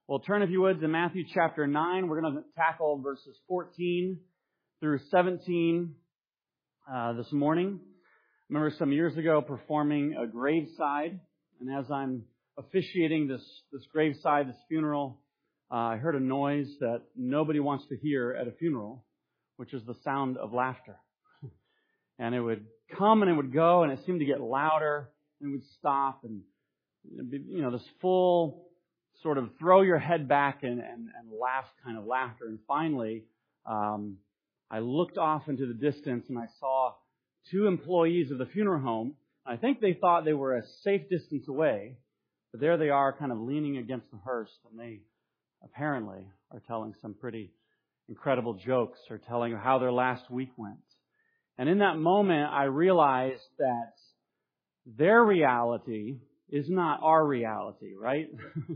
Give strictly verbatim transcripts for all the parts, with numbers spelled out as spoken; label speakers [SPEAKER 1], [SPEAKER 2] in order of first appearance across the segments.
[SPEAKER 1] Well, turn, if you would, to Matthew chapter nine. We're going to tackle verses fourteen through seventeen uh, this morning. I remember some years ago performing a graveside, and as I'm officiating this, this graveside, this funeral, uh, I heard a noise that nobody wants to hear at a funeral, which is the sound of laughter. And it would come and it would go, and it seemed to get louder, and it would stop, and, you know, this full sort of throw your head back and, and, and laugh kind of laughter. And finally, um, I looked off into the distance and I saw two employees of the funeral home. I think they thought they were a safe distance away, but there they are kind of leaning against the hearse, and they apparently are telling some pretty incredible jokes or telling how their last week went. And in that moment, I realized that their reality is not our reality, right?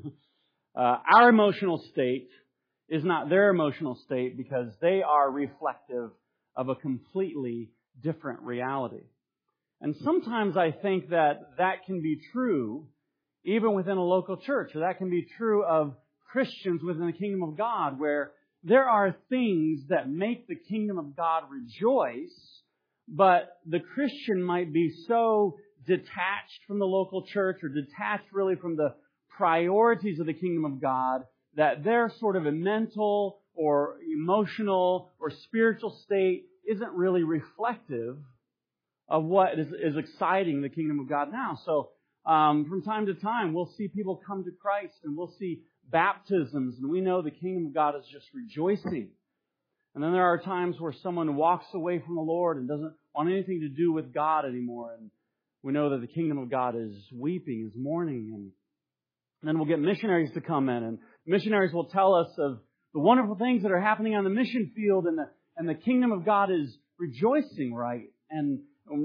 [SPEAKER 1] uh, our emotional state is not their emotional state because they are reflective of a completely different reality. And sometimes I think that that can be true even within a local church, or that can be true of Christians within the kingdom of God, where there are things that make the kingdom of God rejoice, but the Christian might be so detached from the local church or detached really from the priorities of the kingdom of God that their sort of a mental or emotional or spiritual state isn't really reflective of what is, is exciting the kingdom of God now. So um, from time to time, we'll see people come to Christ and we'll see baptisms, and we know the kingdom of God is just rejoicing. And then there are times where someone walks away from the Lord and doesn't want anything to do with God anymore, and we know that the kingdom of God is weeping, is mourning. And then we'll get missionaries to come in, and missionaries will tell us of the wonderful things that are happening on the mission field, and the, and the kingdom of God is rejoicing, right? And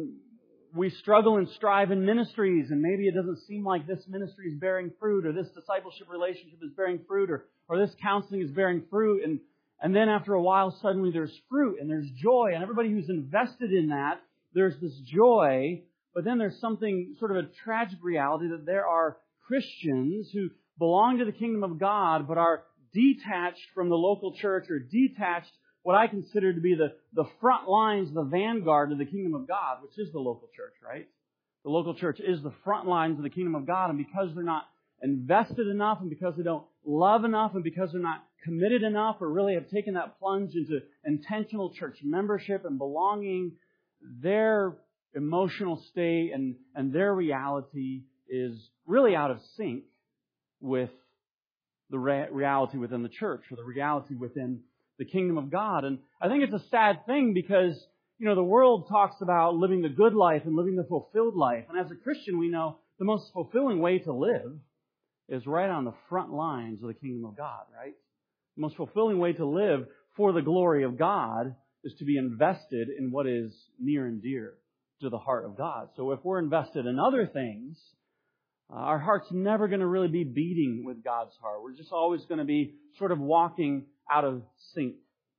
[SPEAKER 1] we struggle and strive in ministries, and maybe it doesn't seem like this ministry is bearing fruit, or this discipleship relationship is bearing fruit, or, or this counseling is bearing fruit. And, and then after a while, suddenly there's fruit and there's joy, and everybody who's invested in that, there's this joy. But then there's something, sort of a tragic reality, that there are Christians who belong to the kingdom of God but are detached from the local church, or detached, what I consider to be the, the front lines, the vanguard of the kingdom of God, which is the local church, right? The local church is the front lines of the kingdom of God, and because they're not invested enough, and because they don't love enough, and because they're not committed enough, or really have taken that plunge into intentional church membership and belonging, their emotional state and, and their reality is really out of sync with the re- reality within the church, or the reality within the kingdom of God. And I think it's a sad thing because, you know, the world talks about living the good life and living the fulfilled life. And as a Christian, we know the most fulfilling way to live is right on the front lines of the kingdom of God, right? The most fulfilling way to live for the glory of God is to be invested in what is near and dear to the heart of God. So if we're invested in other things, uh, our heart's never going to really be beating with God's heart. We're just always going to be sort of walking out of sync.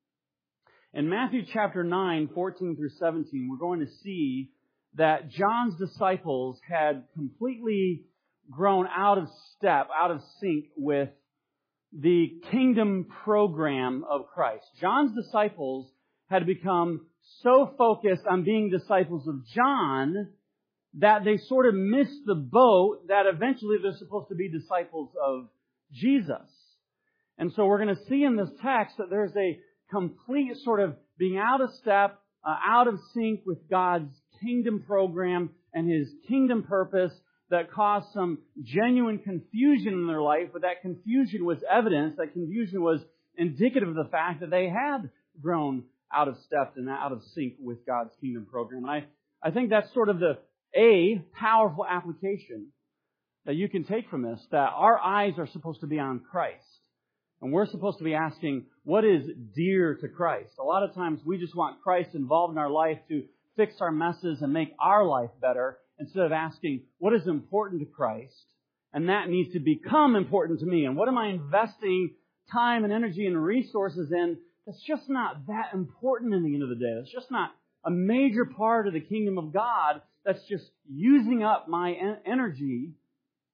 [SPEAKER 1] In Matthew chapter nine, fourteen through seventeen, we're going to see that John's disciples had completely grown out of step, out of sync with the kingdom program of Christ. John's disciples had become so focused on being disciples of John that they sort of missed the boat that eventually they're supposed to be disciples of Jesus. And so we're going to see in this text that there's a complete sort of being out of step, uh, out of sync with God's kingdom program and His kingdom purpose that caused some genuine confusion in their life. But that confusion was evidence, that confusion was indicative of the fact that they had grown out of step and out of sync with God's kingdom program. And I, I think that's sort of the a powerful application that you can take from this, that our eyes are supposed to be on Christ. And we're supposed to be asking, what is dear to Christ? A lot of times we just want Christ involved in our life to fix our messes and make our life better, instead of asking, what is important to Christ? And that needs to become important to me. And what am I investing time and energy and resources in that's just not that important in the end of the day? That's just not a major part of the kingdom of God. That's just using up my energy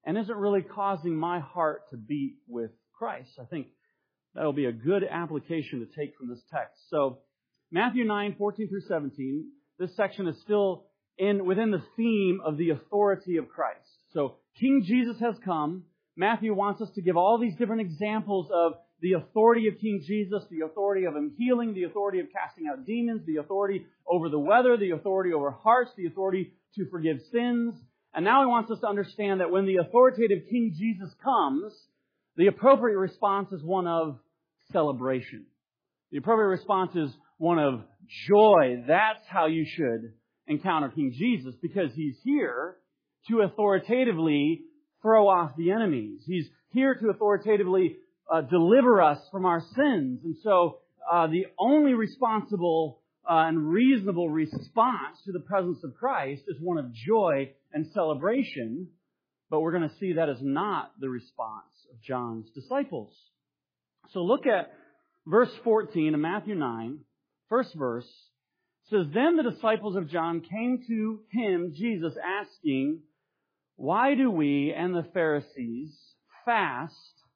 [SPEAKER 1] and isn't really causing my heart to beat with Christ? I think that will be a good application to take from this text. So, Matthew nine, fourteen through seventeen, this section is still in within the theme of the authority of Christ. So, King Jesus has come. Matthew wants us to give all these different examples of the authority of King Jesus, the authority of Him healing, the authority of casting out demons, the authority over the weather, the authority over hearts, the authority to forgive sins. And now He wants us to understand that when the authoritative King Jesus comes, the appropriate response is one of celebration. The appropriate response is one of joy. That's how you should encounter King Jesus, because He's here to authoritatively throw off the enemies. He's here to authoritatively uh, deliver us from our sins. And so uh, the only responsible uh, and reasonable response to the presence of Christ is one of joy and celebration. But we're going to see that is not the response of John's disciples. So look at verse fourteen of Matthew nine, first verse. It says, "Then the disciples of John came to Him, Jesus, asking, 'Why do we and the Pharisees fast,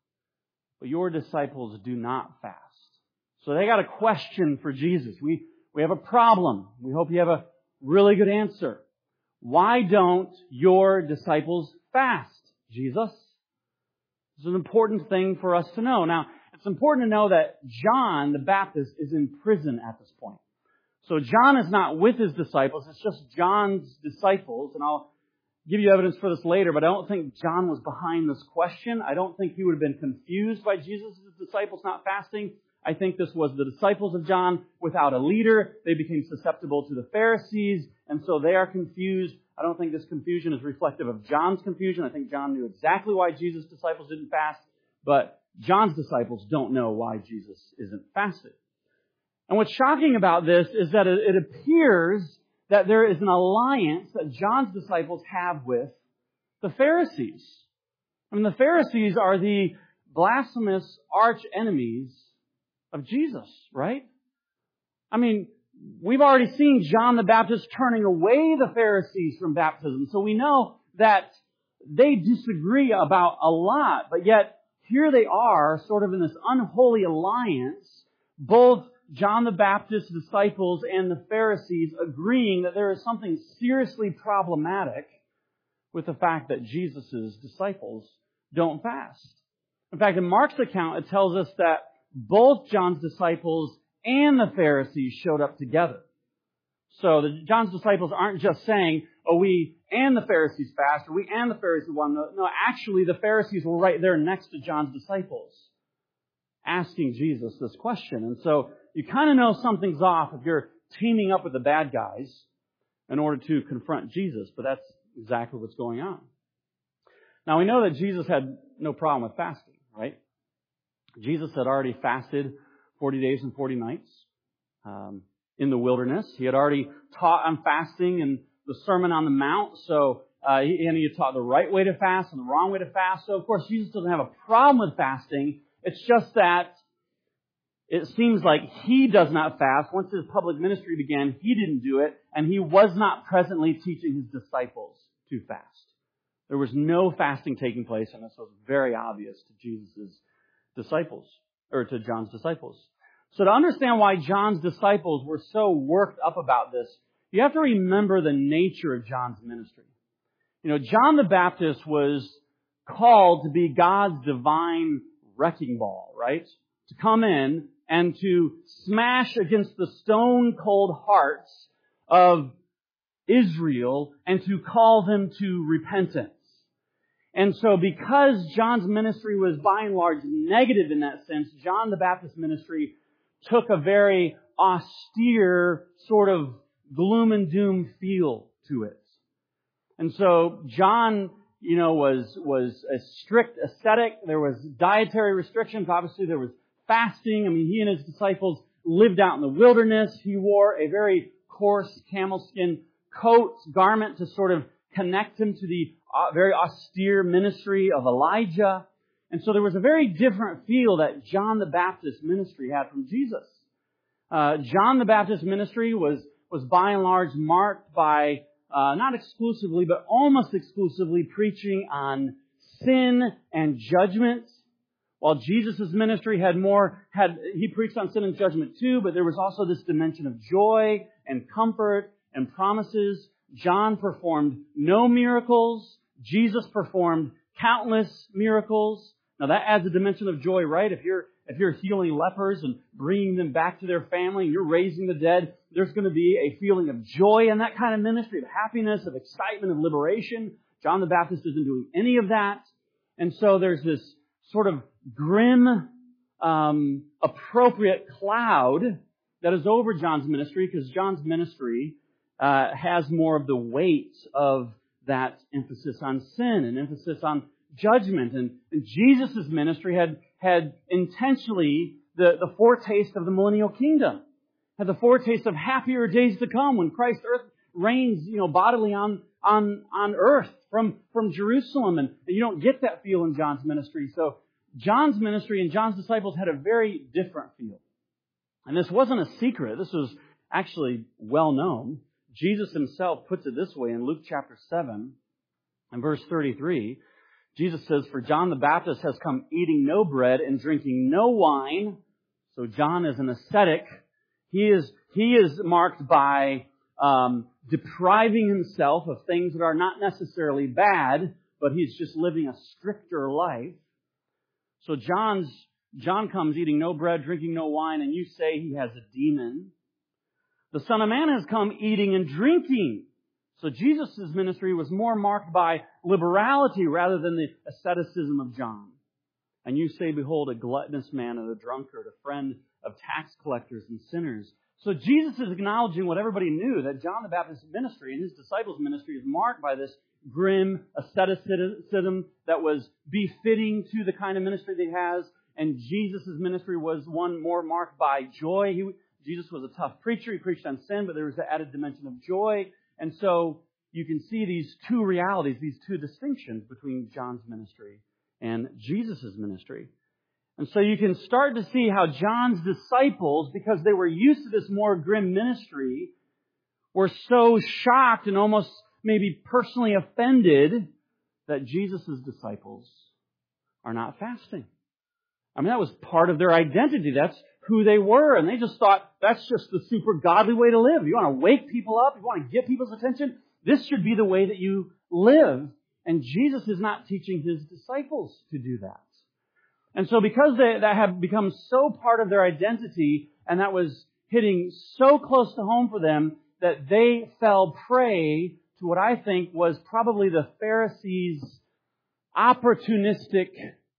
[SPEAKER 1] but your disciples do not fast?'" So they got a question for Jesus. We, we have a problem. We hope you have a really good answer. Why don't your disciples fast, Jesus? This is an important thing for us to know. Now, it's important to know that John the Baptist is in prison at this point. So John is not with his disciples. It's just John's disciples. And I'll give you evidence for this later, but I don't think John was behind this question. I don't think he would have been confused by Jesus' disciples not fasting. I think this was the disciples of John without a leader. They became susceptible to the Pharisees, and so they are confused. I don't think this confusion is reflective of John's confusion. I think John knew exactly why Jesus' disciples didn't fast, but John's disciples don't know why Jesus isn't fasting. And what's shocking about this is that it appears that there is an alliance that John's disciples have with the Pharisees. I mean, the Pharisees are the blasphemous arch enemies of Jesus, right? I mean, we've already seen John the Baptist turning away the Pharisees from baptism. So we know that they disagree about a lot, but yet here they are, sort of in this unholy alliance, both John the Baptist's disciples and the Pharisees agreeing that there is something seriously problematic with the fact that Jesus' disciples don't fast. In fact, in Mark's account, it tells us that both John's disciples and the Pharisees showed up together. So the, John's disciples aren't just saying, oh, we and the Pharisees fast, or we and the Pharisees want to. No, actually, the Pharisees were right there next to John's disciples, asking Jesus this question. And so you kind of know something's off if you're teaming up with the bad guys in order to confront Jesus, but that's exactly what's going on. Now, we know that Jesus had no problem with fasting, right? Jesus had already fasted forty days and forty nights um, in the wilderness. He had already taught on fasting in the Sermon on the Mount, so uh, he, and he had taught the right way to fast and the wrong way to fast. So, of course, Jesus doesn't have a problem with fasting. It's just that it seems like He does not fast. Once His public ministry began, He didn't do it, and He was not presently teaching His disciples to fast. There was no fasting taking place, and this was very obvious to Jesus' disciples, or to John's disciples. So to understand why John's disciples were so worked up about this, you have to remember the nature of John's ministry. You know, John the Baptist was called to be God's divine wrecking ball, right? To come in and to smash against the stone-cold hearts of Israel and to call them to repentance. And so because John's ministry was by and large negative in that sense, John the Baptist's ministry took a very austere sort of gloom and doom feel to it. And so John, you know, was, was a strict ascetic. There was dietary restrictions. Obviously there was fasting. I mean, he and his disciples lived out in the wilderness. He wore a very coarse camel skin coat, garment to sort of connect him to the very austere ministry of Elijah. And so there was a very different feel that John the Baptist's ministry had from Jesus. Uh, John the Baptist's ministry was, was by and large marked by, uh, not exclusively, but almost exclusively preaching on sin and judgment. While Jesus' ministry had more, had he preached on sin and judgment too, but there was also this dimension of joy and comfort and promises. John performed no miracles. Jesus performed countless miracles. Now that adds a dimension of joy, right? If you're if you're healing lepers and bringing them back to their family and you're raising the dead, there's going to be a feeling of joy in that kind of ministry, of happiness, of excitement, of liberation. John the Baptist isn't doing any of that. And so there's this sort of grim, um, appropriate cloud that is over John's ministry, because John's ministry uh, has more of the weight of that emphasis on sin and emphasis on judgment. And, and Jesus' ministry had had intentionally the, the foretaste of the millennial kingdom, had the foretaste of happier days to come when Christ's earth reigns, you know, bodily on on on earth from from Jerusalem, and, and you don't get that feel in John's ministry. So John's ministry and John's disciples had a very different feel, and this wasn't a secret. This was actually well known. Jesus himself puts it this way in Luke chapter seven and verse thirty-three. Jesus says, "For John the Baptist has come eating no bread and drinking no wine." So John is an ascetic. He is he is marked by um, depriving himself of things that are not necessarily bad, but he's just living a stricter life. So John's John comes eating no bread, drinking no wine, and you say he has a demon. The Son of Man has come eating and drinking. So Jesus' ministry was more marked by liberality rather than the asceticism of John. And you say, "Behold, a gluttonous man and a drunkard, a friend of tax collectors and sinners." So Jesus is acknowledging what everybody knew, that John the Baptist's ministry and his disciples' ministry is marked by this grim asceticism that was befitting to the kind of ministry that he has. And Jesus' ministry was one more marked by joy. He, Jesus was a tough preacher. He preached on sin, but there was the added dimension of joy. And so you can see these two realities, these two distinctions between John's ministry and Jesus' ministry. And so you can start to see how John's disciples, because they were used to this more grim ministry, were so shocked and almost maybe personally offended that Jesus' disciples are not fasting. I mean, that was part of their identity. That's who they were. And they just thought, that's just the super godly way to live. You want to wake people up? You want to get people's attention? This should be the way that you live. And Jesus is not teaching his disciples to do that. And so because they, that had become so part of their identity, and that was hitting so close to home for them, that they fell prey to what I think was probably the Pharisees' opportunistic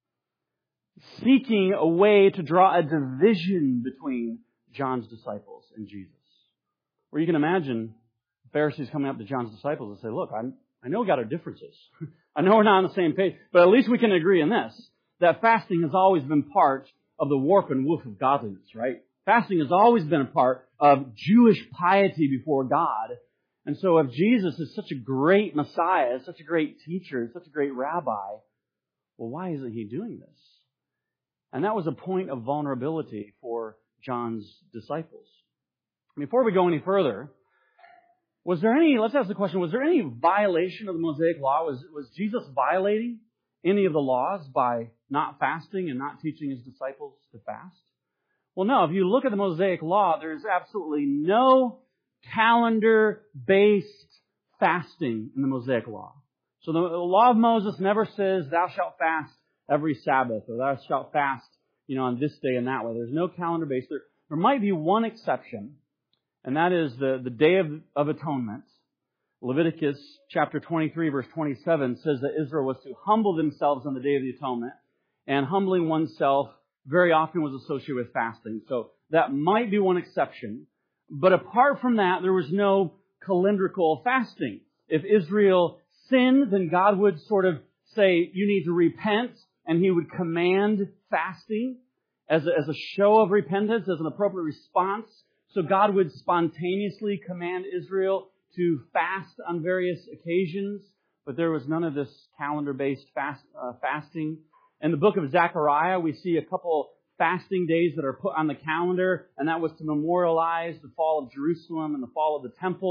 [SPEAKER 1] seeking a way to draw a division between John's disciples and Jesus. Where you can imagine the Pharisees coming up to John's disciples and say, "Look, I'm, I know we got our differences. I know we're not on the same page, but at least we can agree in this, that fasting has always been part of the warp and woof of godliness, right? Fasting has always been a part of Jewish piety before God. And so if Jesus is such a great Messiah, such a great teacher, such a great rabbi, well, why isn't he doing this?" And that was a point of vulnerability for John's disciples. Before we go any further, was there any, let's ask the question, was there any violation of the Mosaic Law? Was, was Jesus violating any of the laws by not fasting and not teaching his disciples to fast? Well, no. If you look at the Mosaic Law, there's absolutely no calendar-based fasting in the Mosaic Law. So the, the Law of Moses never says, "Thou shalt fast every Sabbath," or "Thou shalt fast, you know, on this day and that way." There's no calendar-based. There, there might be one exception, and that is the, the Day of, of Atonement. Leviticus chapter twenty-three, verse twenty-seven says that Israel was to humble themselves on the Day of the Atonement, and humbling oneself very often was associated with fasting. So that might be one exception. But apart from that, there was no calendrical fasting. If Israel sinned, then God would sort of say, "You need to repent," and he would command fasting as a, as a show of repentance, as an appropriate response. So God would spontaneously command Israel to fast on various occasions, but there was none of this calendar-based fast, uh, fasting. In the book of Zechariah, we see a couple fasting days that are put on the calendar, and that was to memorialize the fall of Jerusalem and the fall of the temple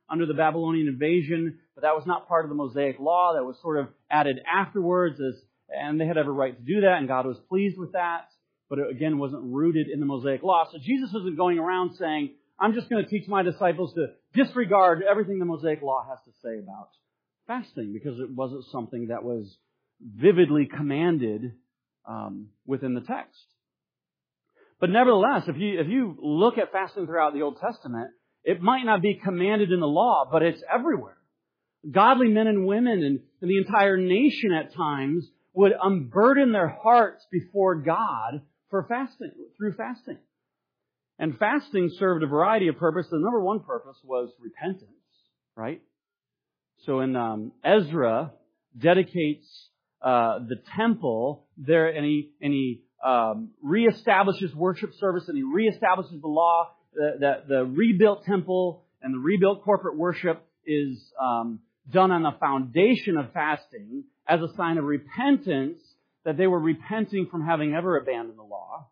[SPEAKER 1] under the Babylonian invasion, but that was not part of the Mosaic law. That was sort of added afterwards, as, and they had every right to do that, and God was pleased with that. But it, again, wasn't rooted in the Mosaic law. So Jesus isn't going around saying, I'm just going to teach my disciples to disregard everything the Mosaic law has to say about fasting, because it wasn't something that was vividly commanded um, within the text. But nevertheless, if you if you look at fasting throughout the Old Testament, it might not be commanded in the law, but it's everywhere. Godly men and women and, and the entire nation at times would unburden their hearts before God for fasting, through fasting. And fasting served a variety of purposes. The number one purpose was repentance, right? So in um, Ezra dedicates uh, the temple there, and he and he um, reestablishes worship service, and he reestablishes the law that the rebuilt temple and the rebuilt corporate worship is um, done on the foundation of fasting as a sign of repentance, that they were repenting from having ever abandoned the law.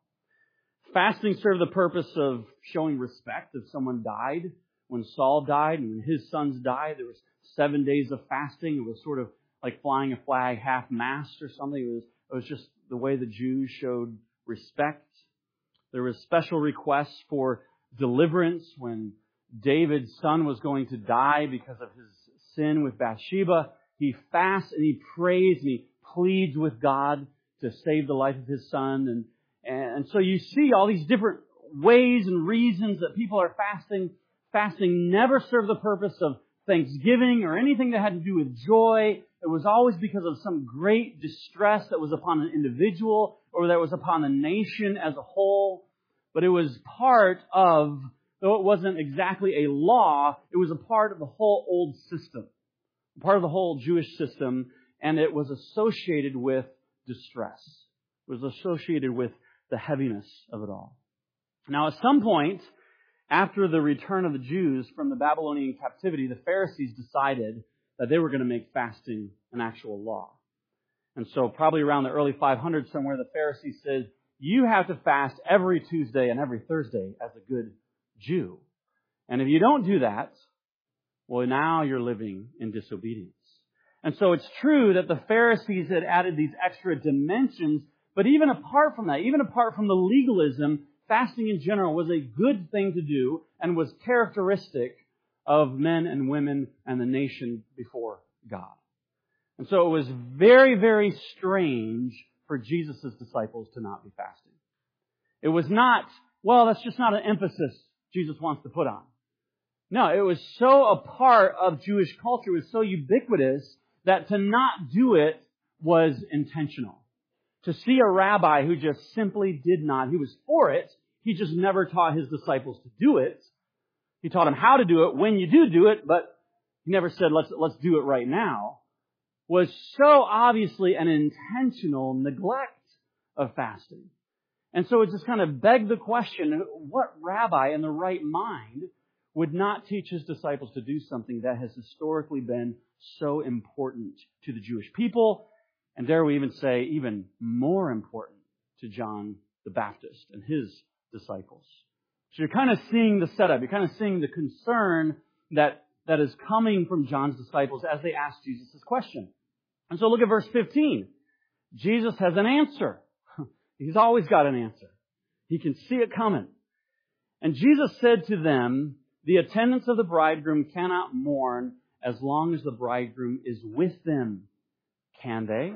[SPEAKER 1] Fasting served the purpose of showing respect. If someone died, when Saul died and when his sons died, there was seven days of fasting. It was sort of like flying a flag half-mast or something. It was, it was just the way the Jews showed respect. There was special requests for deliverance when David's son was going to die because of his sin with Bathsheba. He fasts and he prays and he pleads with God to save the life of his son. And, and so you see all these different ways and reasons that people are fasting. Fasting never served the purpose of thanksgiving or anything that had to do with joy. It was always because of some great distress that was upon an individual or that was upon the nation as a whole. But it was part of, though it wasn't exactly a law, it was a part of the whole old system, part of the whole Jewish system, and it was associated with distress. It was associated with the heaviness of it all. Now, at some point, after the return of the Jews from the Babylonian captivity, the Pharisees decided that they were going to make fasting an actual law. And so probably around the early five hundreds somewhere, the Pharisees said, you have to fast every Tuesday and every Thursday as a good Jew. And if you don't do that, well, now you're living in disobedience. And so it's true that the Pharisees had added these extra dimensions, but even apart from that, even apart from the legalism, fasting in general was a good thing to do and was characteristic of men and women and the nation before God. And so it was very, very strange for Jesus' disciples to not be fasting. It was not, well, that's just not an emphasis Jesus wants to put on. No, it was so a part of Jewish culture, it was so ubiquitous that to not do it was intentional. To see a rabbi who just simply did not, he was for it, he just never taught his disciples to do it. He taught them how to do it when you do do it, but he never said, let's, let's do it right now. Was so obviously an intentional neglect of fasting. And so it just kind of begged the question, what rabbi in the right mind would not teach his disciples to do something that has historically been so important to the Jewish people, and dare we even say even more important to John the Baptist and his disciples. So you're kind of seeing the setup, you're kind of seeing the concern that that is coming from John's disciples as they ask Jesus this question. And so look at verse fifteen. Jesus has an answer. He's always got an answer. He can see it coming. And Jesus said to them, the attendants of the bridegroom cannot mourn as long as the bridegroom is with them. Can they?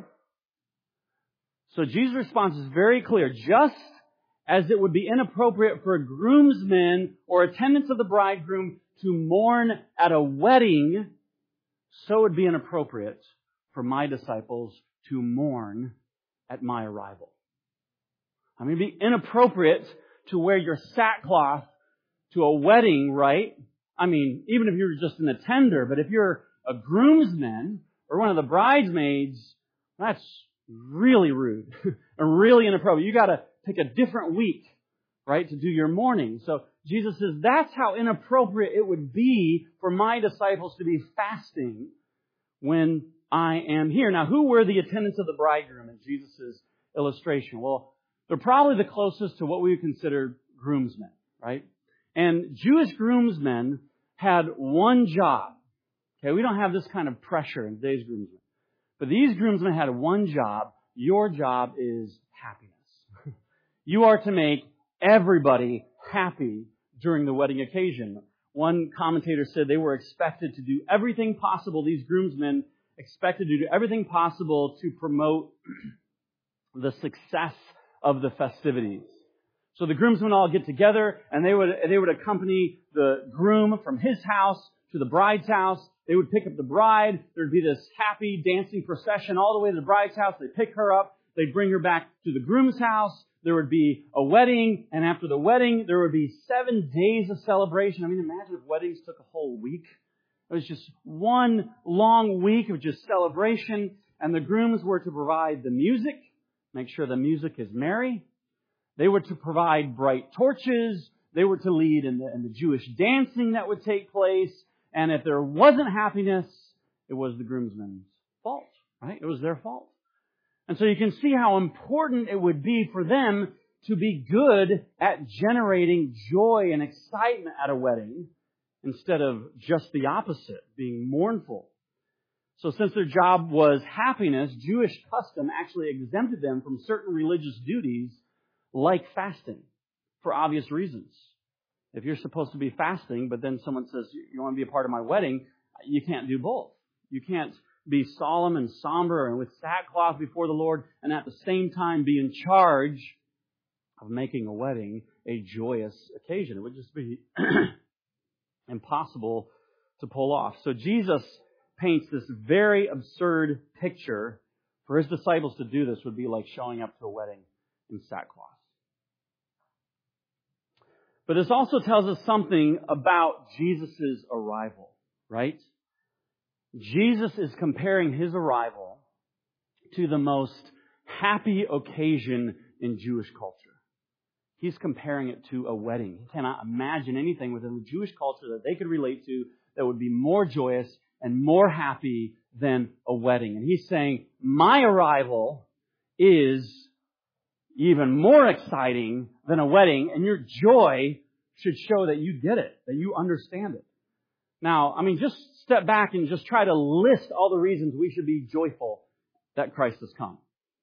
[SPEAKER 1] So Jesus' response is very clear. Just as it would be inappropriate for groomsmen or attendants of the bridegroom to mourn at a wedding, so it would be inappropriate for my disciples to mourn at my arrival. I mean, it'd be inappropriate to wear your sackcloth to a wedding, right? I mean, even if you're just an attender, but if you're a groomsman or one of the bridesmaids, that's really rude and really inappropriate. You got to take a different week, right, to do your mourning. So Jesus says that's how inappropriate it would be for my disciples to be fasting when I am here. Now, who were the attendants of the bridegroom in Jesus' illustration? Well, they're probably the closest to what we would consider groomsmen, right? And Jewish groomsmen had one job. Okay, we don't have this kind of pressure in today's groomsmen. But these groomsmen had one job. Your job is happiness. You are to make everybody happy during the wedding occasion. One commentator said they were expected to do everything possible, these groomsmen expected to do everything possible to promote the success of the festivities. So the groomsmen all get together and they would they would accompany the groom from his house to the bride's house. They would pick up the bride. There would be this happy dancing procession all the way to the bride's house. They'd pick her up. They'd bring her back to the groom's house. There would be a wedding. And after the wedding, there would be seven days of celebration. I mean, imagine if weddings took a whole week. It was just one long week of just celebration. And the grooms were to provide the music, make sure the music is merry. They were to provide bright torches. They were to lead in the, in the Jewish dancing that would take place. And if there wasn't happiness, it was the groomsmen's fault, right? It was their fault. And so you can see how important it would be for them to be good at generating joy and excitement at a wedding instead of just the opposite, being mournful. So since their job was happiness, Jewish custom actually exempted them from certain religious duties like fasting for obvious reasons. If you're supposed to be fasting, but then someone says, you want to be a part of my wedding, you can't do both. You can't be solemn and somber and with sackcloth before the Lord and at the same time be in charge of making a wedding a joyous occasion. It would just be impossible to pull off. So Jesus paints this very absurd picture. For His disciples to do this would be like showing up to a wedding in sackcloth. But this also tells us something about Jesus' arrival, right? Jesus is comparing His arrival to the most happy occasion in Jewish culture. He's comparing it to a wedding. He cannot imagine anything within the Jewish culture that they could relate to that would be more joyous and more happy than a wedding. And He's saying, my arrival is even more exciting than a wedding, and your joy should show that you get it, that you understand it. Now, I mean, just step back and just try to list all the reasons we should be joyful that Christ has come.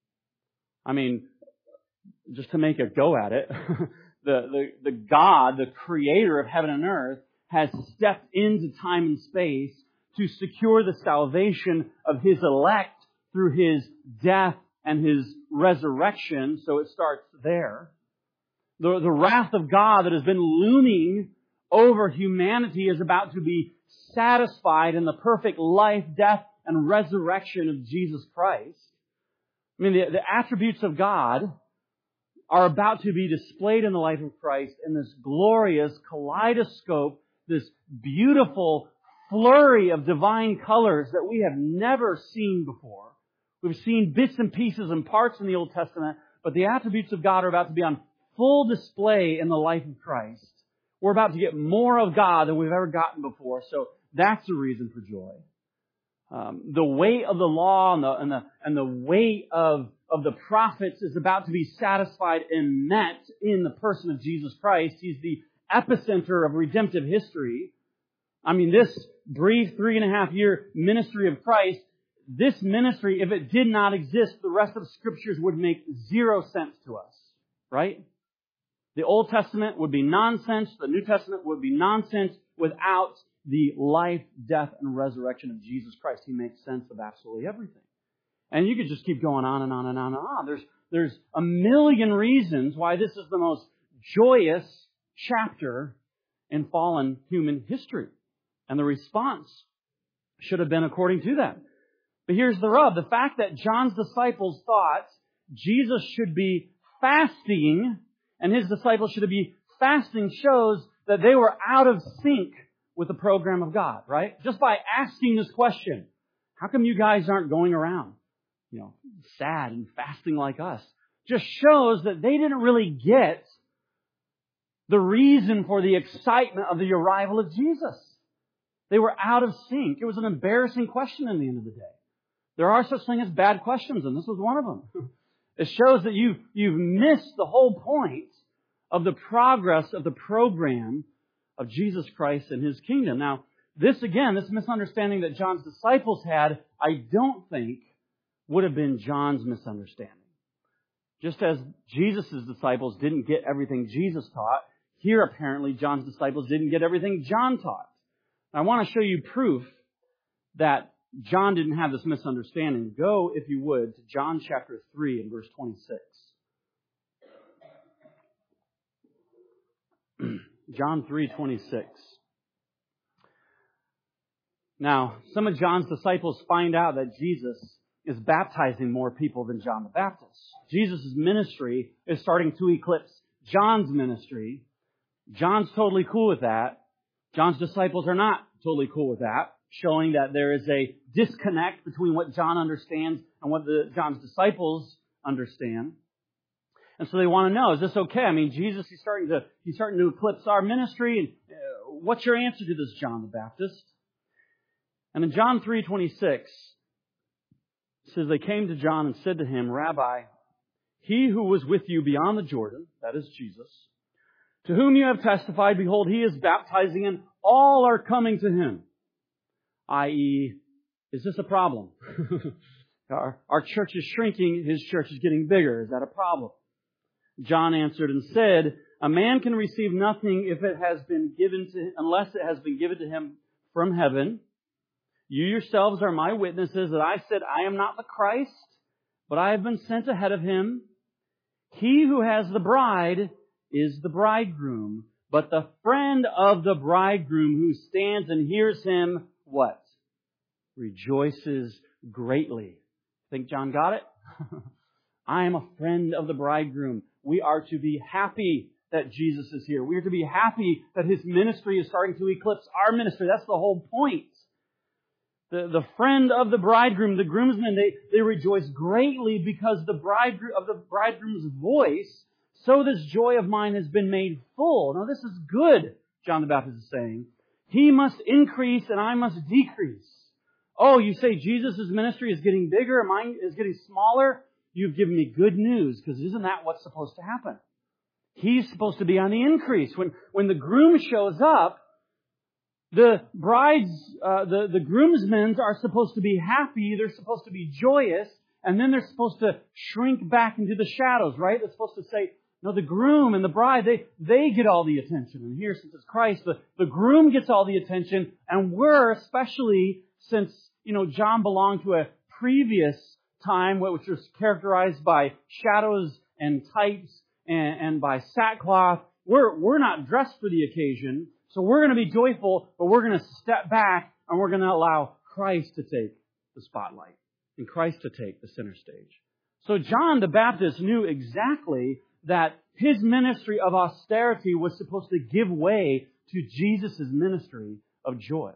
[SPEAKER 1] I mean, just to make a go at it, the, the, the God, the creator of heaven and earth, has stepped into time and space to secure the salvation of His elect through His death and His resurrection. So it starts there. The, the wrath of God that has been looming over humanity is about to be satisfied in the perfect life, death, and resurrection of Jesus Christ. I mean, the, the attributes of God are about to be displayed in the life of Christ in this glorious kaleidoscope, this beautiful flurry of divine colors that we have never seen before. We've seen bits and pieces and parts in the Old Testament, but the attributes of God are about to be on full display in the life of Christ. We're about to get more of God than we've ever gotten before, so that's a reason for joy. Um, the weight of the law and the and the and the weight of of the prophets is about to be satisfied and met in the person of Jesus Christ. He's the epicenter of redemptive history. I mean, this brief three and a half year ministry of Christ, this ministry, if it did not exist, the rest of the Scriptures would make zero sense to us, right? The Old Testament would be nonsense. The New Testament would be nonsense without the life, death, and resurrection of Jesus Christ. He makes sense of absolutely everything. And you could just keep going on and on and on and on. There's, there's a million reasons why this is the most joyous chapter in fallen human history. And the response should have been according to that. But here's the rub. The fact that John's disciples thought Jesus should be fasting and His disciples should be fasting shows that they were out of sync with the program of God, right? Just by asking this question, how come you guys aren't going around, you know, sad and fasting like us? Just shows that they didn't really get the reason for the excitement of the arrival of Jesus. They were out of sync. It was an embarrassing question in the end of the day. There are such things as bad questions, and this was one of them. It shows that you've, you've missed the whole point of the progress of the program of Jesus Christ and His kingdom. Now, this again, this misunderstanding that John's disciples had, I don't think would have been John's misunderstanding. Just as Jesus' disciples didn't get everything Jesus taught, here apparently John's disciples didn't get everything John taught. I want to show you proof that John didn't have this misunderstanding. Go, if you would, to John chapter three and verse twenty-six. John three twenty-six. Now, some of John's disciples find out that Jesus is baptizing more people than John the Baptist. Jesus' ministry is starting to eclipse John's ministry. John's totally cool with that. John's disciples are not totally cool with that, showing that there is a disconnect between what John understands and what the John's disciples understand. And so they want to know, is this okay? I mean, Jesus, he's starting to he's starting to eclipse our ministry. And uh, what's your answer to this, John the Baptist? And in John three twenty-six, it says, they came to John and said to him, Rabbi, he who was with you beyond the Jordan, that is Jesus, to whom you have testified, behold, he is baptizing and all are coming to him. that is, is this a problem? our, our church is shrinking, his church is getting bigger. Is that a problem? John answered and said, a man can receive nothing if it has been given to, unless it has been given to him from heaven. You yourselves are my witnesses that I said, I am not the Christ, but I have been sent ahead of him. He who has the bride is the bridegroom, but the friend of the bridegroom who stands and hears him, what? Rejoices greatly. Think John got it? I am a friend of the bridegroom. We are to be happy that Jesus is here. We are to be happy that His ministry is starting to eclipse our ministry. That's the whole point. The, the friend of the bridegroom, the groomsmen, they, they rejoice greatly because the bridegroom of the bridegroom's voice, so this joy of mine has been made full. Now this is good, John the Baptist is saying. He must increase and I must decrease. Oh, you say Jesus' ministry is getting bigger and mine is getting smaller? You've given me good news, because isn't that what's supposed to happen? He's supposed to be on the increase. When, when the groom shows up, The brides, uh, the, the groomsmen are supposed to be happy, they're supposed to be joyous, and then they're supposed to shrink back into the shadows, right? They're supposed to say, no, the groom and the bride, they, they get all the attention. And here, since it's Christ, the, the groom gets all the attention, and we're, especially since, you know, John belonged to a previous time which was characterized by shadows and types and, and by sackcloth, we're, we're not dressed for the occasion. So we're going to be joyful, but we're going to step back and we're going to allow Christ to take the spotlight and Christ to take the center stage. So John the Baptist knew exactly that his ministry of austerity was supposed to give way to Jesus' ministry of joy.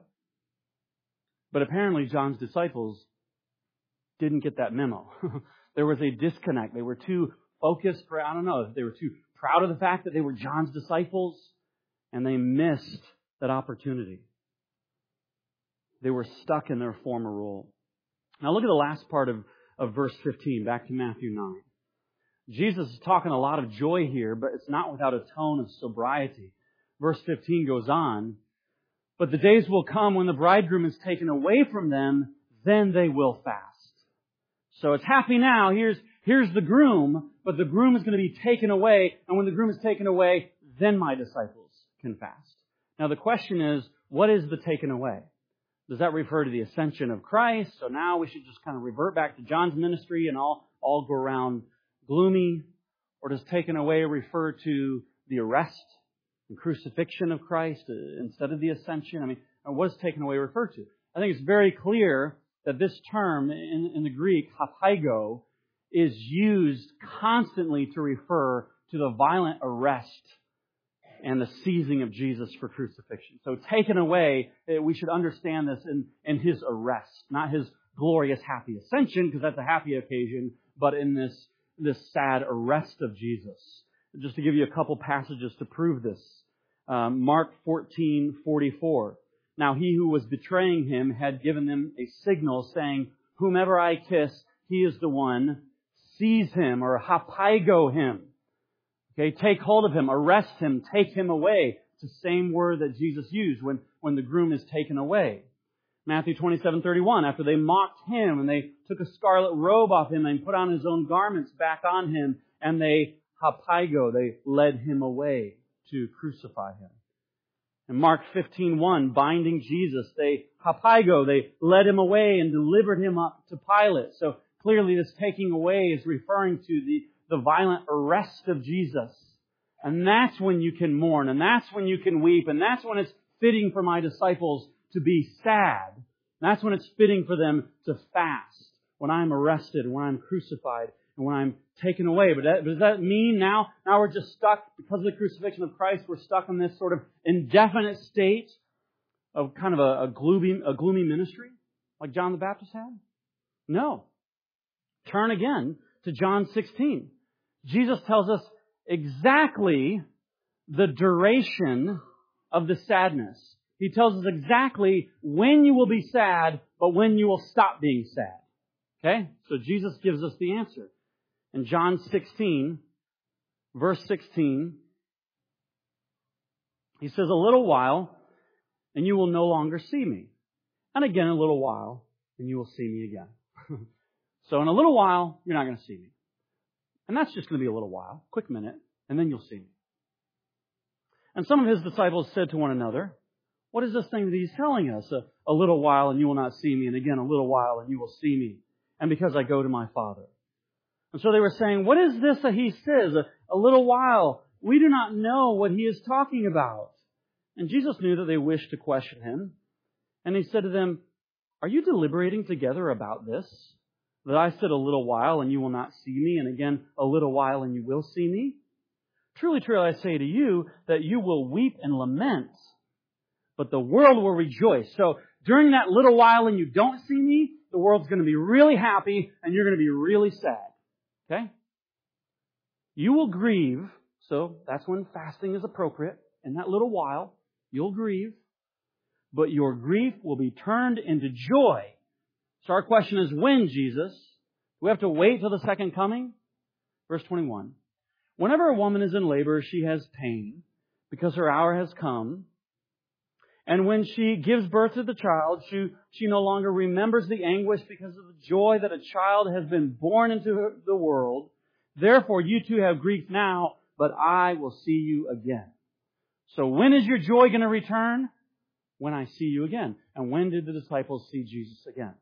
[SPEAKER 1] But apparently John's disciples didn't get that memo. There was a disconnect. They were too focused, for, I don't know, they were too proud of the fact that they were John's disciples. And they missed that opportunity. They were stuck in their former role. Now look at the last part of, of verse fifteen, back to Matthew nine. Jesus is talking a lot of joy here, but it's not without a tone of sobriety. Verse fifteen goes on, but the days will come when the bridegroom is taken away from them, then they will fast. So it's happy now, here's, here's the groom, but the groom is going to be taken away, and when the groom is taken away, then my disciples can fast. Now the question is, what is the taken away? Does that refer to the ascension of Christ? So now we should just kind of revert back to John's ministry and all, all go around gloomy? Or does taken away refer to the arrest and crucifixion of Christ instead of the ascension? I mean, what does taken away refer to? I think it's very clear that this term in, in the Greek, hapaigo, is used constantly to refer to the violent arrest and the seizing of Jesus for crucifixion. So taken away, we should understand this in, in His arrest, not His glorious happy ascension, because that's a happy occasion, but in this, this sad arrest of Jesus. Just to give you a couple passages to prove this. Um, Mark fourteen forty-four. Now he who was betraying Him had given them a signal saying, whomever I kiss, he is the one. Seize him, or hapaigo him. Okay, take hold of him, arrest him, take him away, It's the same word that Jesus used when, when the groom is taken away. Matthew twenty-seven thirty-one, after they mocked him and they took a scarlet robe off him and put on his own garments back on him, and they hapaigo, they led him away to crucify him. In Mark fifteen one, binding Jesus, they hapaigo, they led him away and delivered him up to Pilate. So clearly this taking away is referring to the, the violent arrest of Jesus. And that's when you can mourn, and that's when you can weep, and that's when it's fitting for my disciples to be sad. That's when it's fitting for them to fast, when I'm arrested, when I'm crucified, and when I'm taken away. But that, does that mean now, now we're just stuck, because of the crucifixion of Christ, we're stuck in this sort of indefinite state of kind of a, a gloomy, a gloomy ministry, like John the Baptist had? No. Turn again to John sixteen. Jesus tells us exactly the duration of the sadness. He tells us exactly when you will be sad, but when you will stop being sad. Okay? So Jesus gives us the answer. In John sixteen, verse sixteen, He says, "A little while, and you will no longer see me. And again, a little while, and you will see me again." So in a little while, you're not going to see me. And that's just going to be a little while, quick minute, and then you'll see me. And some of His disciples said to one another, "What is this thing that He's telling us? A, a little while and you will not see me, and again a little while and you will see me, and because I go to my Father." And so they were saying, "What is this that He says? A, a little while. We do not know what He is talking about." And Jesus knew that they wished to question Him. And He said to them, "Are you deliberating together about this? That I said a little while and you will not see me, and again a little while and you will see me? Truly, truly, I say to you that you will weep and lament, but the world will rejoice." So during that little while and you don't see me, the world's going to be really happy and you're going to be really sad. Okay? You will grieve. So that's when fasting is appropriate. In that little while, you'll grieve, but your grief will be turned into joy. So our question is, when, Jesus? Do we have to wait till the second coming? Verse twenty-one. "Whenever a woman is in labor, she has pain, because her hour has come. And when she gives birth to the child, she, she no longer remembers the anguish because of the joy that a child has been born into the world. Therefore, you too have grief now, but I will see you again." So when is your joy going to return? When I see you again. And when did the disciples see Jesus again?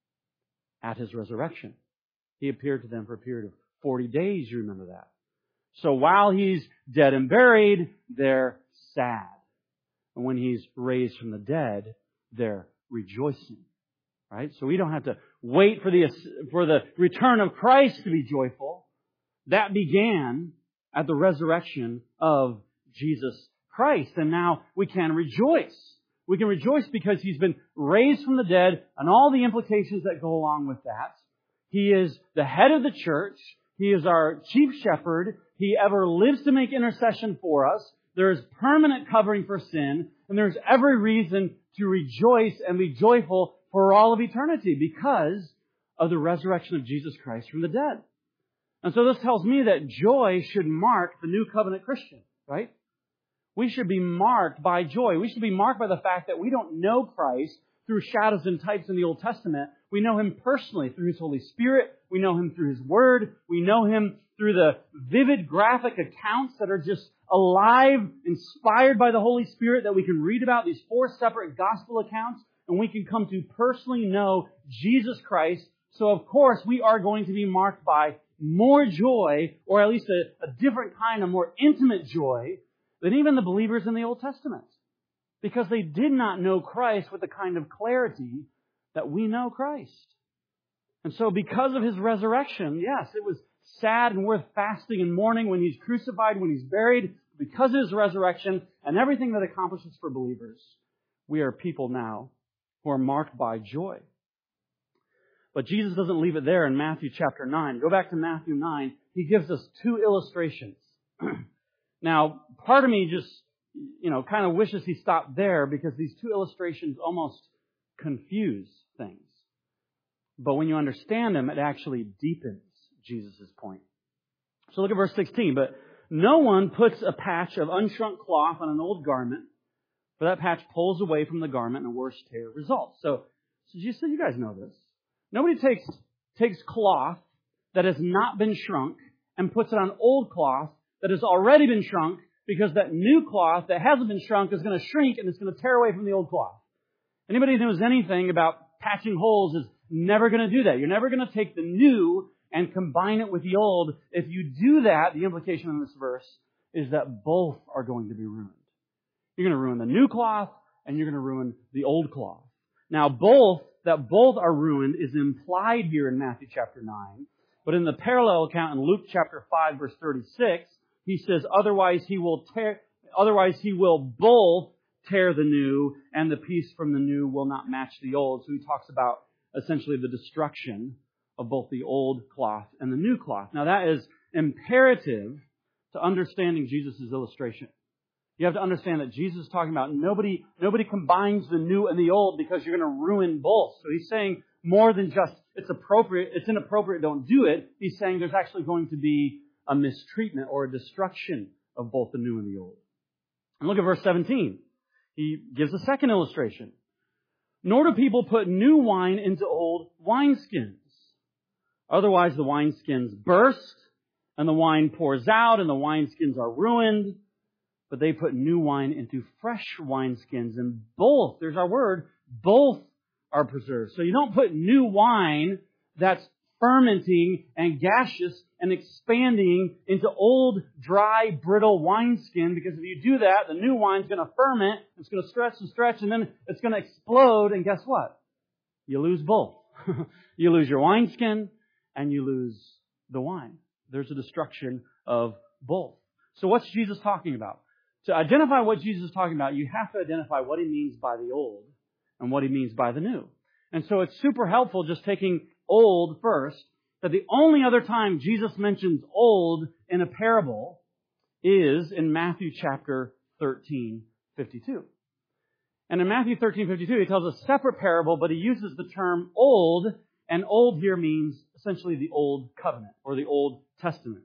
[SPEAKER 1] At His resurrection. He appeared to them for a period of forty days, you remember that. So while He's dead and buried, they're sad. And when He's raised from the dead, they're rejoicing. Right? So we don't have to wait for the, for the return of Christ to be joyful. That began at the resurrection of Jesus Christ. And now we can rejoice. We can rejoice because He's been raised from the dead and all the implications that go along with that. He is the head of the church. He is our chief shepherd. He ever lives to make intercession for us. There is permanent covering for sin. And there's every reason to rejoice and be joyful for all of eternity because of the resurrection of Jesus Christ from the dead. And so this tells me that joy should mark the new covenant Christian, right? We should be marked by joy. We should be marked by the fact that we don't know Christ through shadows and types in the Old Testament. We know Him personally through His Holy Spirit. We know Him through His Word. We know Him through the vivid graphic accounts that are just alive, inspired by the Holy Spirit that we can read about, these four separate gospel accounts, and we can come to personally know Jesus Christ. So of course we are going to be marked by more joy, or at least a, a different kind of more intimate joy than even the believers in the Old Testament. Because they did not know Christ with the kind of clarity that we know Christ. And so because of His resurrection, yes, it was sad and worth fasting and mourning when He's crucified, when He's buried. Because of His resurrection and everything that accomplishes for believers, we are people now who are marked by joy. But Jesus doesn't leave it there in Matthew chapter nine. Go back to Matthew nine. He gives us two illustrations. Now, part of me just, you know, kind of wishes He stopped there because these two illustrations almost confuse things. But when you understand them, it actually deepens Jesus' point. So look at verse sixteen. But No one puts a patch of unshrunk cloth on an old garment, for that patch pulls away from the garment and a worse tear results. So, so you, so you guys know this. Nobody takes, takes cloth that has not been shrunk and puts it on old cloth that has already been shrunk, because that new cloth that hasn't been shrunk is going to shrink and it's going to tear away from the old cloth. Anybody who knows anything about patching holes is never going to do that. You're never going to take the new and combine it with the old. If you do that, the implication in this verse is that both are going to be ruined. You're going to ruin the new cloth and you're going to ruin the old cloth. Now, both, that both are ruined is implied here in Matthew chapter nine. But in the parallel account in Luke chapter five, verse thirty-six, he says, otherwise he will tear, otherwise he will both tear the new, and the piece from the new will not match the old. So he talks about essentially the destruction of both the old cloth and the new cloth. Now that is imperative to understanding Jesus' illustration. You have to understand that Jesus is talking about nobody, nobody combines the new and the old because you're going to ruin both. So he's saying more than just it's appropriate, it's inappropriate, don't do it. He's saying there's actually going to be a mistreatment or a destruction of both the new and the old. And look at verse seventeen. He gives a second illustration. Nor do people put new wine into old wineskins. Otherwise the wineskins burst, and the wine pours out, and the wineskins are ruined. But they put new wine into fresh wineskins, and both, there's our word, both are preserved. So you don't put new wine that's fermenting and gaseous and expanding into old, dry, brittle wineskin, because if you do that, the new wine's going to ferment, it's going to stretch and stretch, and then it's going to explode, and guess what? You lose both. You lose your wineskin, and you lose the wine. There's a destruction of both. So what's Jesus talking about? To identify what Jesus is talking about, you have to identify what he means by the old and what he means by the new. And so it's super helpful just taking old first, that the only other time Jesus mentions old in a parable is in Matthew chapter thirteen, fifty-two. And in Matthew thirteen, fifty-two, he tells a separate parable, but he uses the term old, and old here means essentially the Old Covenant or the Old Testament.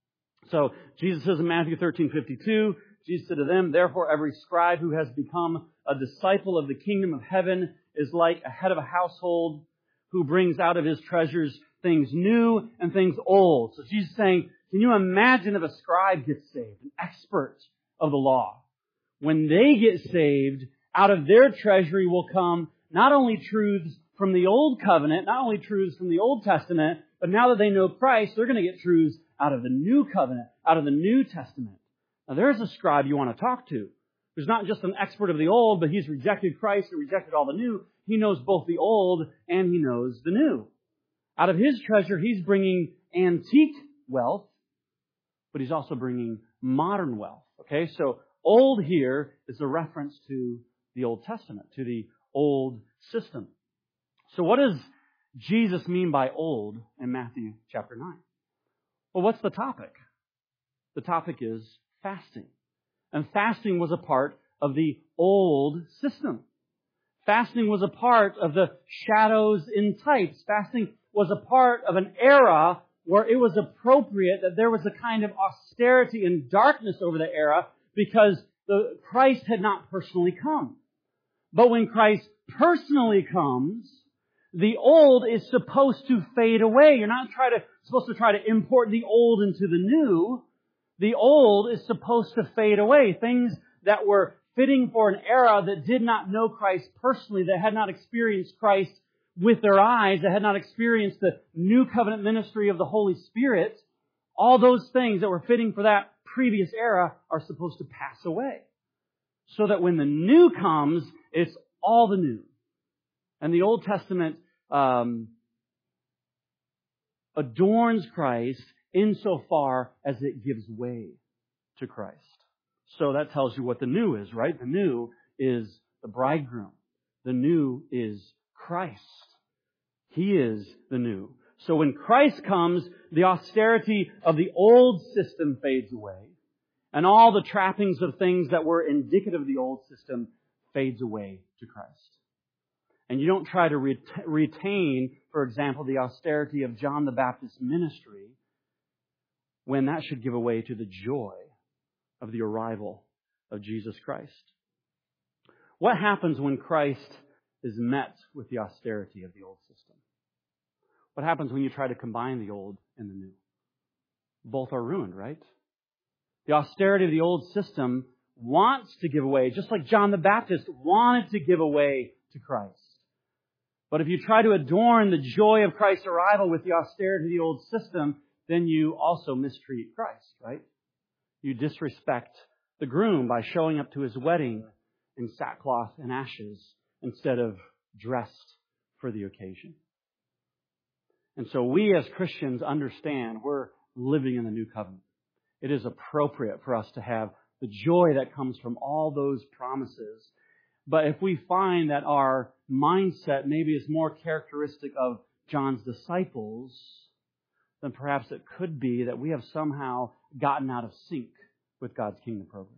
[SPEAKER 1] So Jesus says in Matthew thirteen, fifty-two, Jesus said to them, therefore every scribe who has become a disciple of the kingdom of heaven is like a head of a household who brings out of his treasures things new and things old. So Jesus is saying, can you imagine if a scribe gets saved, an expert of the law? When they get saved, out of their treasury will come not only truths from the Old Covenant, not only truths from the Old Testament, but now that they know Christ, they're going to get truths out of the New Covenant, out of the New Testament. Now there's a scribe you want to talk to. Who's not just an expert of the old, but he's rejected Christ and rejected all the new. He knows both the old and he knows the new. Out of his treasure, he's bringing antique wealth, but he's also bringing modern wealth. Okay, so old here is a reference to the Old Testament, to the old system. So what does Jesus mean by old in Matthew chapter nine? Well, what's the topic? The topic is fasting. And fasting was a part of the old system. Fasting was a part of the shadows in types. Fasting was a part of an era where it was appropriate that there was a kind of austerity and darkness over the era because the Christ had not personally come. But when Christ personally comes, the old is supposed to fade away. You're not try to, supposed to try to import the old into the new. The old is supposed to fade away. Things that were fitting for an era that did not know Christ personally, that had not experienced Christ with their eyes, that had not experienced the new covenant ministry of the Holy Spirit, all those things that were fitting for that previous era are supposed to pass away. So that when the new comes, it's all the new. And the Old Testament um, adorns Christ insofar as it gives way to Christ. So that tells you what the new is, right? The new is the bridegroom. The new is Christ. He is the new. So when Christ comes, the austerity of the old system fades away, and all the trappings of things that were indicative of the old system fades away to Christ. And you don't try to ret- retain, for example, the austerity of John the Baptist's ministry when that should give way to the joy of the arrival of Jesus Christ. What happens when Christ is met with the austerity of the old system? What happens when you try to combine the old and the new? Both are ruined, right? The austerity of the old system wants to give away, just like John the Baptist wanted to give away to Christ. But if you try to adorn the joy of Christ's arrival with the austerity of the old system, then you also mistreat Christ, right? You disrespect the groom by showing up to his wedding in sackcloth and ashes instead of dressed for the occasion. And so we as Christians understand we're living in the new covenant. It is appropriate for us to have the joy that comes from all those promises. But if we find that our mindset maybe is more characteristic of John's disciples, then perhaps it could be that we have somehow gotten out of sync with God's kingdom program.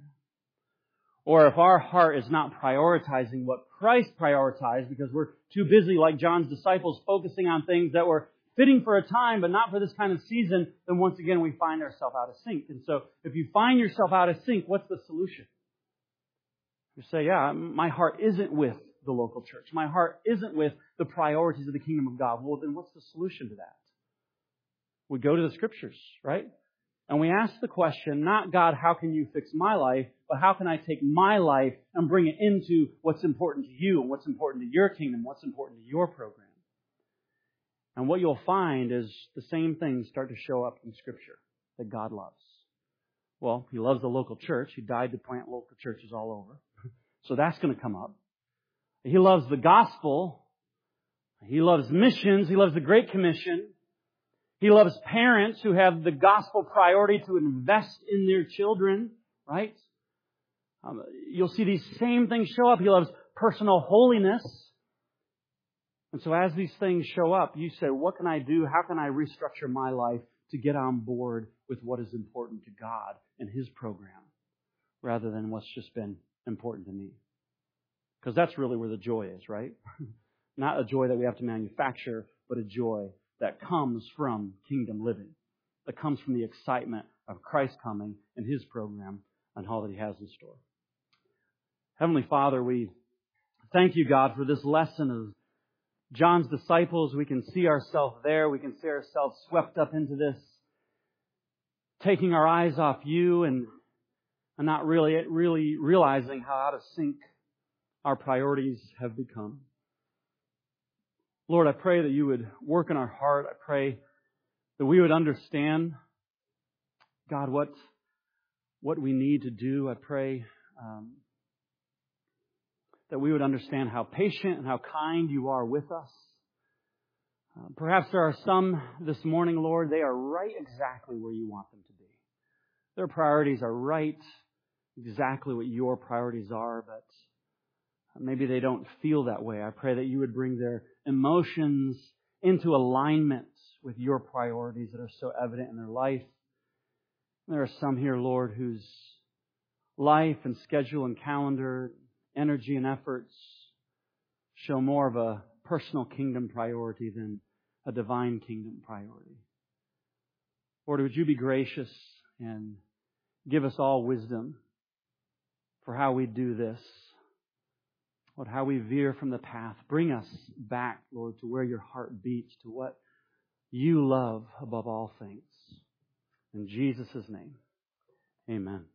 [SPEAKER 1] Or if our heart is not prioritizing what Christ prioritized because we're too busy, like John's disciples, focusing on things that were fitting for a time but not for this kind of season, then once again we find ourselves out of sync. And so if you find yourself out of sync, what's the solution? You say, yeah, my heart isn't with the local church. My heart isn't with the priorities of the kingdom of God. Well, then what's the solution to that? We go to the Scriptures, right? And we ask the question, not God, how can you fix my life, but how can I take my life and bring it into what's important to you and what's important to your kingdom, what's important to your program. And what you'll find is the same things start to show up in Scripture that God loves. Well, He loves the local church. He died to plant local churches all over. So that's going to come up. He loves the gospel. He loves missions. He loves the Great Commission. He loves parents who have the gospel priority to invest in their children, right? Um, you'll see these same things show up. He loves personal holiness. And so as these things show up, you say, what can I do? How can I restructure my life to get on board with what is important to God and His program rather than what's just been important to me? Because that's really where the joy is, right? Not a joy that we have to manufacture, but a joy that comes from kingdom living, that comes from the excitement of Christ coming and His program and all that He has in store. Heavenly Father, we thank You, God, for this lesson of John's disciples. We can see ourselves there. We can see ourselves swept up into this, taking our eyes off You and, and not really, really realizing how out of sync our priorities have become. Lord, I pray that You would work in our heart. I pray that we would understand, God, what, what we need to do. I pray um, that we would understand how patient and how kind You are with us. Uh, perhaps there are some this morning, Lord, they are right exactly where You want them to be. Their priorities are right exactly what Your priorities are, but maybe they don't feel that way. I pray that You would bring their emotions into alignment with Your priorities that are so evident in their life. There are some here, Lord, whose life and schedule and calendar, energy and efforts show more of a personal kingdom priority than a divine kingdom priority. Lord, would You be gracious and give us all wisdom for how we do this. Lord, how we veer from the path. Bring us back, Lord, to where Your heart beats, to what You love above all things. In Jesus' name, amen.